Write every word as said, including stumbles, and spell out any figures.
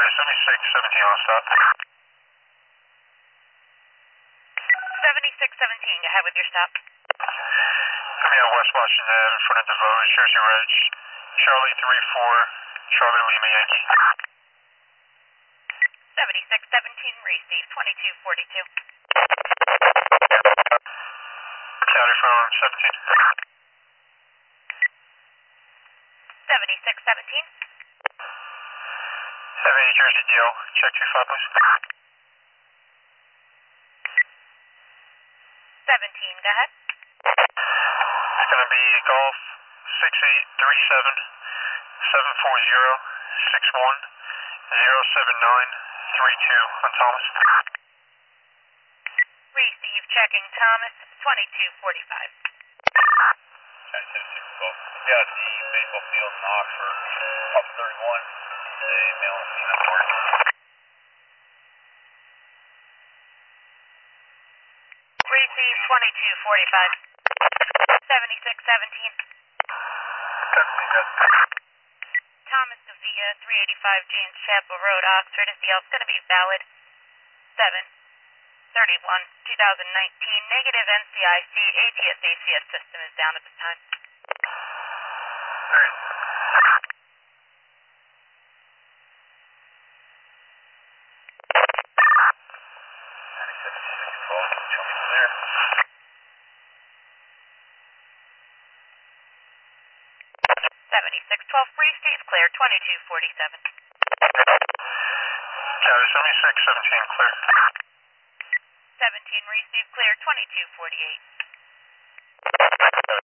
seventy-six seventeen on stop. seventy-six seventeen, go ahead with your stop. Coming out West Washington Ave in front of DeVos, Jersey Reg. Charlie three four, Charlie Lima Yankee. seventy-six seventeen, receive twenty-two forty-two. County from seventeen. seventy-six seventeen. seventy Jersey D L, check two five please. seventeen, go ahead. It's going to be Golf six eight three seven, seven four zero, six one, zero seven nine, three two on Thomas. Receive, checking Thomas, twenty-two forty-five. County seventy-six Golf. Yeah, the baseball field in Oxford, Papa thirty-one, a male and female board. Receive, twenty-two forty-five. seventy-six seventeen. seventeen, good. Thomas Sophia, three eighty-five James Chapel Road, Oxford. Is the L going to be valid? seven thirty-one twenty nineteen. Negative N C I C. A T S A C S system is down at this time. Alright. seventy-six twelve, show me clear. seventy-six twelve, receive, clear, twenty-two forty-seven. County seventy-six seventeen, clear. seventeen, receive, clear, twenty-two forty-eight.